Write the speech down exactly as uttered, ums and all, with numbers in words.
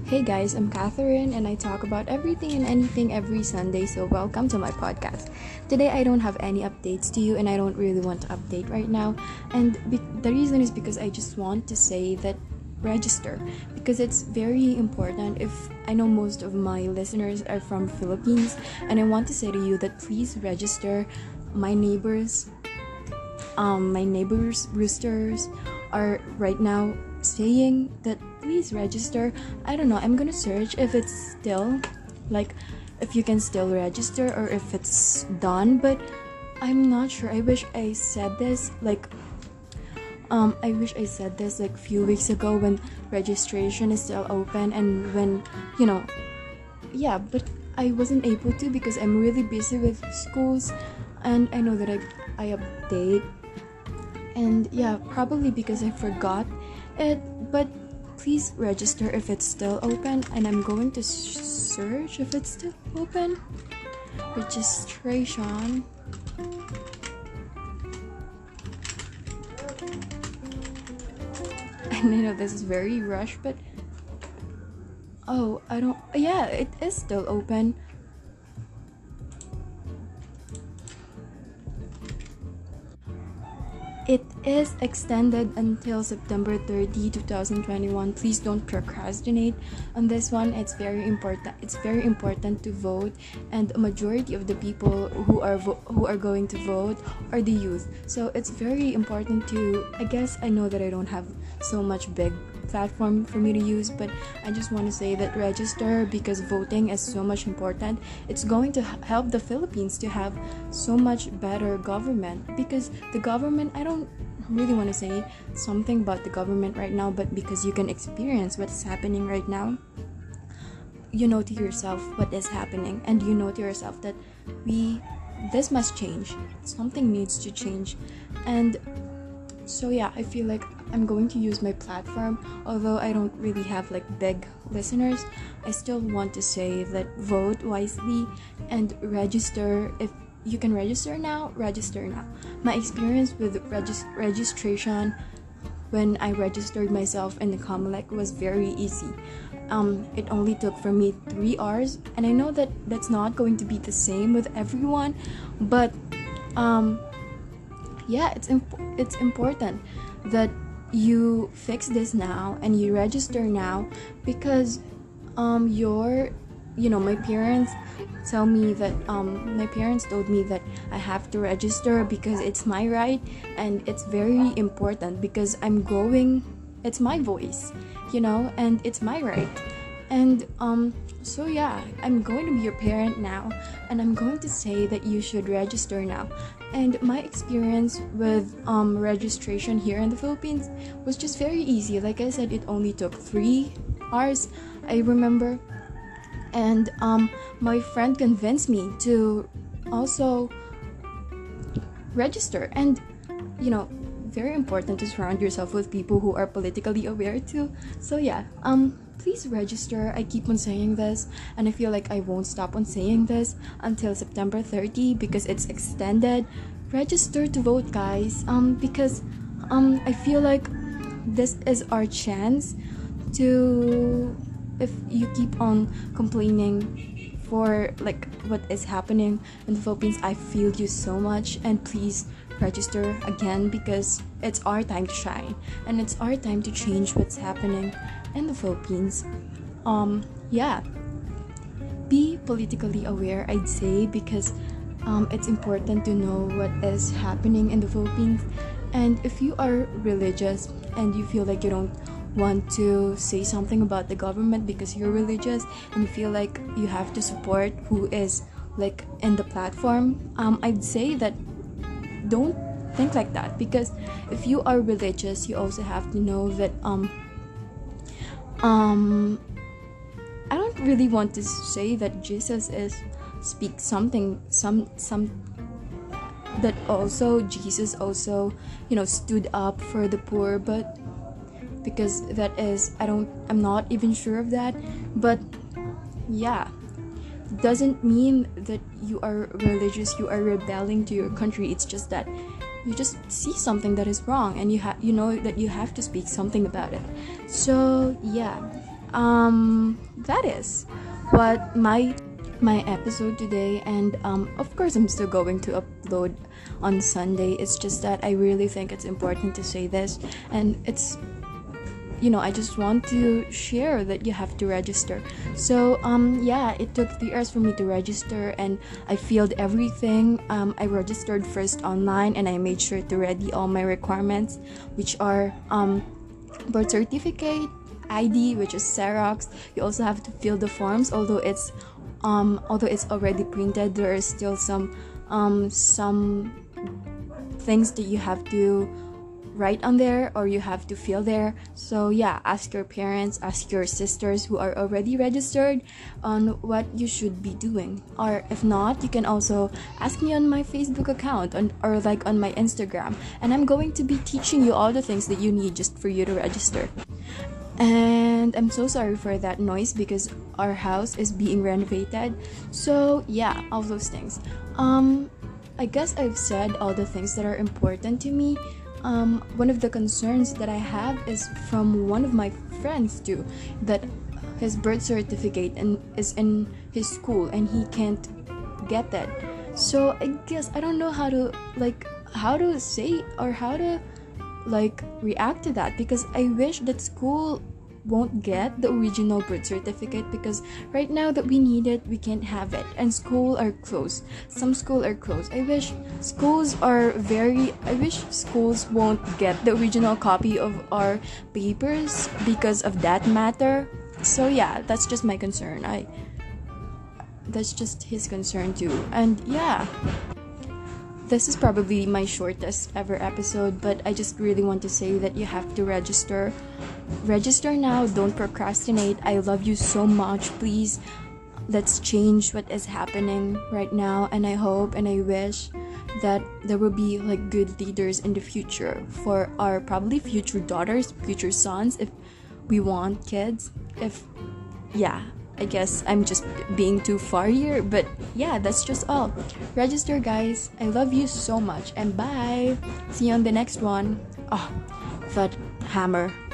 Hey guys, I'm Catherine and I talk about everything and anything every Sunday, so welcome to my podcast. Today I don't have any updates to you and I don't really want to update right now. And be- the reason is because I just want to say that register because it's very important. If I know most of my listeners are from Philippines, and I want to say to you that please register. My neighbors um my neighbors roosters are right now saying that please register. I don't know, I'm gonna search if it's still like if you can still register or if it's done, but I'm not sure. I wish I said this like um I wish I said this like few weeks ago when registration is still open and when you know yeah, but I wasn't able to because I'm really busy with schools, and I know that I I update, and yeah, probably because I forgot it, but please register if it's still open, and I'm going to sh- search if it's still open. Registration. And I know this is very rushed, but oh, I don't, yeah, it is still open. It is extended until September thirtieth, twenty twenty-one. Please don't procrastinate on this one. It's very important. It's very important to vote, and a majority of the people who are vo- who are going to vote are the youth. So it's very important to. I guess I know that I don't have so much big platform for me to use, but I just want to say that register because voting is so much important. It's going to h- help the Philippines to have so much better government, because the government, I don't really want to say something about the government right now, but because you can experience what's happening right now, you know to yourself what is happening, and you know to yourself that we this must change. Something needs to change. And so yeah, I feel like I'm going to use my platform. Although I don't really have like big listeners, I still want to say that vote wisely and register. If you can register now, register now. My experience with regis- registration when I registered myself in the Comelec was very easy. Um, it only took for me three hours, and I know that that's not going to be the same with everyone, but um, yeah, it's imp- it's important that you fix this now and you register now, because um your you know my parents tell me that um my parents told me that I have to register because it's my right, and it's very important because I'm going it's my voice, you know and it's my right. And um so yeah, I'm going to be your parent now, and I'm going to say that you should register now. And my experience with um registration here in the Philippines was just very easy. Like I said, it only took three hours, I remember. And um my friend convinced me to also register. And you know very important to surround yourself with people who are politically aware too. So yeah, um please register. I keep on saying this, and I feel like I won't stop on saying this until September thirtieth because it's extended. Register to vote, guys, um because um I feel like this is our chance to. If you keep on complaining for like what is happening in the Philippines, I feel you so much, and please register again because it's our time to shine, and it's our time to change what's happening in the Philippines. Um yeah, be politically aware, I'd say, because um, it's important to know what is happening in the Philippines. And if you are religious and you feel like you don't want to say something about the government because you're religious and you feel like you have to support who is like in the platform, um, I'd say that don't think like that, because if you are religious, you also have to know that um um I don't really want to say that Jesus is speak something some some that also Jesus also you know stood up for the poor, but because that is I don't I'm not even sure of that. But yeah, doesn't mean that you are religious, you are rebelling to your country. It's just that you just see something that is wrong, and you have you know that you have to speak something about it. So yeah, um that is what my my episode today, and um of course I'm still going to upload on Sunday. It's just that I really think it's important to say this, and it's, you know, I just want to share that you have to register. So um yeah, it took three hours for me to register, and I filled everything. um I registered first online, and I made sure to ready all my requirements, which are um birth certificate, I D, which is Xerox. You also have to fill the forms, although it's um although it's already printed, there are still some um some things that you have to write on there, or you have to fill there. So yeah, ask your parents, ask your sisters who are already registered on what you should be doing. Or if not, you can also ask me on my Facebook account, on, or like on my Instagram, and I'm going to be teaching you all the things that you need just for you to register. And I'm so sorry for that noise because our house is being renovated. So yeah, all those things. um I guess I've said all the things that are important to me. Um, one of the concerns that I have is from one of my friends too, that his birth certificate and is in his school and he can't get that. So I guess I don't know how to like how to say or how to like react to that, because I wish that school won't get the original birth certificate, because right now that we need it, we can't have it, and school are closed. Some school are closed. I wish schools are very I wish schools won't get the original copy of our papers because of that matter. So yeah, that's just my concern. I that's just his concern too. And yeah, this is probably my shortest ever episode, but I just really want to say that you have to register. Register now, don't procrastinate. I love you so much. Please, let's change what is happening right now, and I hope and I wish that there will be like good leaders in the future for our probably future daughters, future sons, if we want kids. If yeah, I guess I'm just being too far here, but yeah, that's just all. Register, guys. I love you so much, and bye. See you on the next one. Oh, that hammer.